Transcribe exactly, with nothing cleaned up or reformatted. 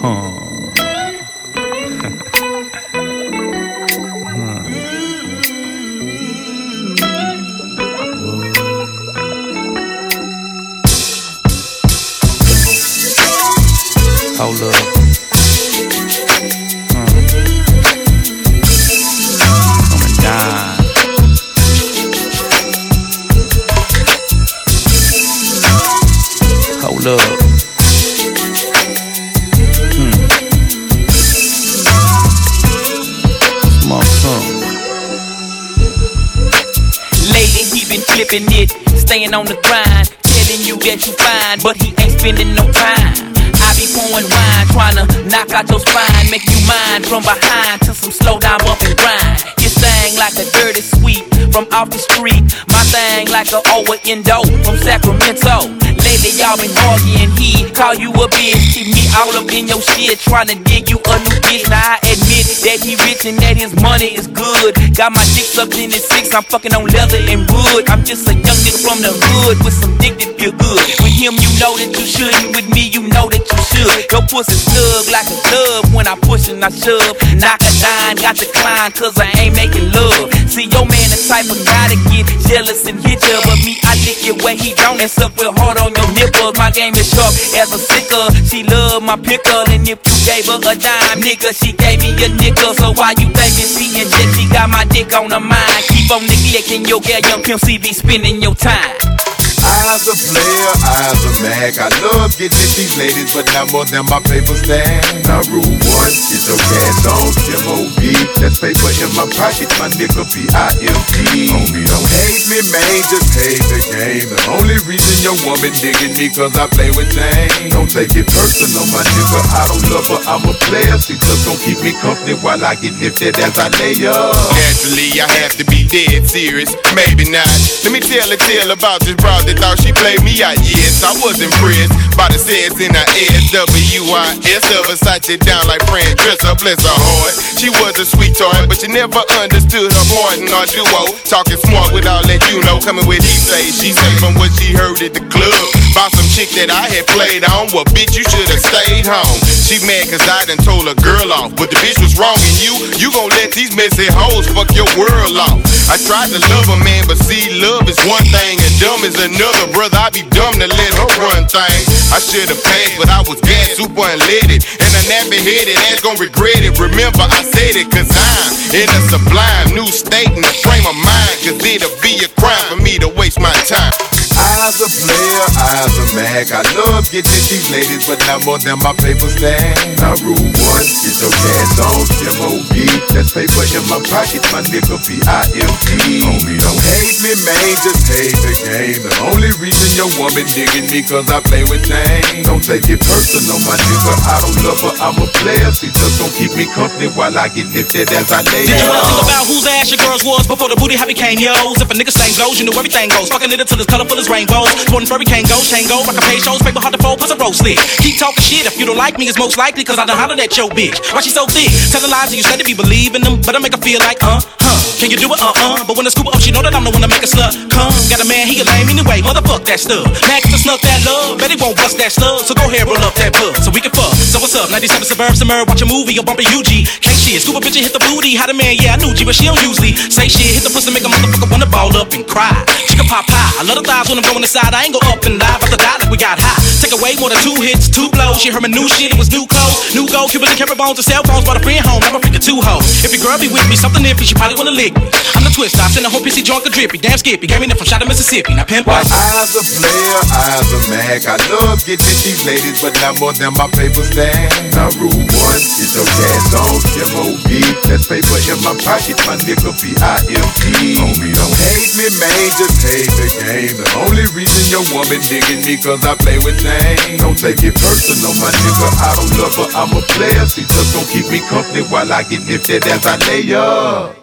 Huh. Hold up. Uh. Coming down. Hold up. Hmm. Small song. Lately he been flipping it, staying on the grind, telling you that you fine, but he ain't spending no time. I be pouring wine, tryna knock out your spine, make you mine from behind to some slow down bump and grind. Your thing like a dirty sweep from off the street, my thing like a over endo from Sacramento. Lately y'all been arguing, he call you a bitch, keep me all up in your shit, tryna dig you a new bitch. Now I admit that he rich and that his money is good. Got my dick sucked in his six, I'm fucking on leather and wood. I'm just a young nigga from the hood with some dick that feel good. With him you know that you shouldn't, with me you know that you should. Your pussy snug like a glove when I push and I shove. Knock a dime, got to climb cause I ain't making love. See your man the type of guy to get jealous and hit ya, but me I lick it where he don't and suck real hard on your nipples. My game is sharp as a sicker. She love my pickle, and if you gave her a dime, nigga, she gave me a nickel. So why you thinking she and that she got my dick on her mind? Keep on neglecting your girl, young Pimp C be spending your time. I's a player, I's a Mac. I love getting at these ladies, but not more than my paper stand. Now rule one, get your cash on, M O B. That's paper in my pocket, my nigga P I M P. Homie, don't hate me, man, just hate the game. The only reason your woman digging me cause I play with Jane. Don't take it personal, my nigga, I don't love her, I'm a player. She just gon' keep me company while I get lifted as I lay up. Naturally, I have to be dead serious, maybe not. Let me tell a tale about this broad that thought she played me out. Yes, I was impressed by the sets in her S W I S. Of Versace down like Fran Dresser, bless her heart. She was a sweet toy, but you never understood her part in our duo. Talking smart with all that you know, coming with he say, she say from what she heard at the club. About some chick that I had played on, well bitch you should've stayed home. She mad cause I done told her girl off, but the bitch was wrong and you, you gon' let these messy hoes fuck your world off. I tried to love her man, but see love is one thing and dumb is another. Brother, I be dumb to let her run things. I should've passed, but I was gas super unleaded, and a nappy headed ass gon' regret it. Remember I said it cause I'm in a sublime new state in the frame of mind, cause it'll be a crime for me to waste my time. I's a player, I's a Mac. I love getting at these ladies, but not more than my paper stand. Now rule one, get your cash on, M O B. That's paper in my pocket, my nigga P I M P. Homie, don't hate me, man, just hate the game. The only reason your woman digging me cause I play with Jane. Don't take it personal, my nigga, I don't love her, I'm a player. She just gon' keep me company while I get lifted as I lay Did you ever think up. about whose ass your girls was before the booty how became yours? If a nigga slang goes, you know everything goes. Fucking it until it's colorful as rainbows. Sporting furry can't go, chain go, rock a pay shows, paper hard to fold, plus a roll slick. Keep talking shit, if you don't like me, it's most likely cause I done hollered at your bitch. Why she so thick? Telling lies and you said to be believing them, but I make her feel like, uh, huh. Can you do it? Uh-uh. But when I scoop up, she know that I'm the one to make a slut. Come, got a man, he a lame anyway, motherfuck that stuff. Max to snuff that love, bet he won't bust that slug. So go ahead, roll up that bud, so we can fuck. So what's up, ninety-seven Suburb, Summer, watch a movie, or bumpin' U G. Can't shit, scoop a bitch and hit the booty. How the man, yeah, I knew G, but she don't usually say shit. Hit the pussy, make a motherfucker wanna ball up and cry. She can pop high, I love the thighs when I'm going inside. I ain't go up and live, about to die like we got high. Take away more than two hits, two blows. She heard my new shit, it was new clothes, new gold, Cuban and carrot bones and cell phones. Brought a friend home, I'm a freaking two hoes. If your girl be with me, something iffy, she probably wanna lick me. I'm the twist, I send a whole pissy drunk or drippy. Damn skippy, gave me that from shot of Mississippi. Now pimp watch. I's a player, I's a Mac. I love getting at these ladies, but not more than my paper stand. Now rule one, get your cash on, M O B. That's paper in my pocket, my nigga P I M P. Homie, don't hate me, man, just hate the game. The only reason your woman digging me cause I play with Jane. Don't take it personal, my nigga, I don't love her, I'm a player. She just gon' keep me company while I get lifted as I lay up.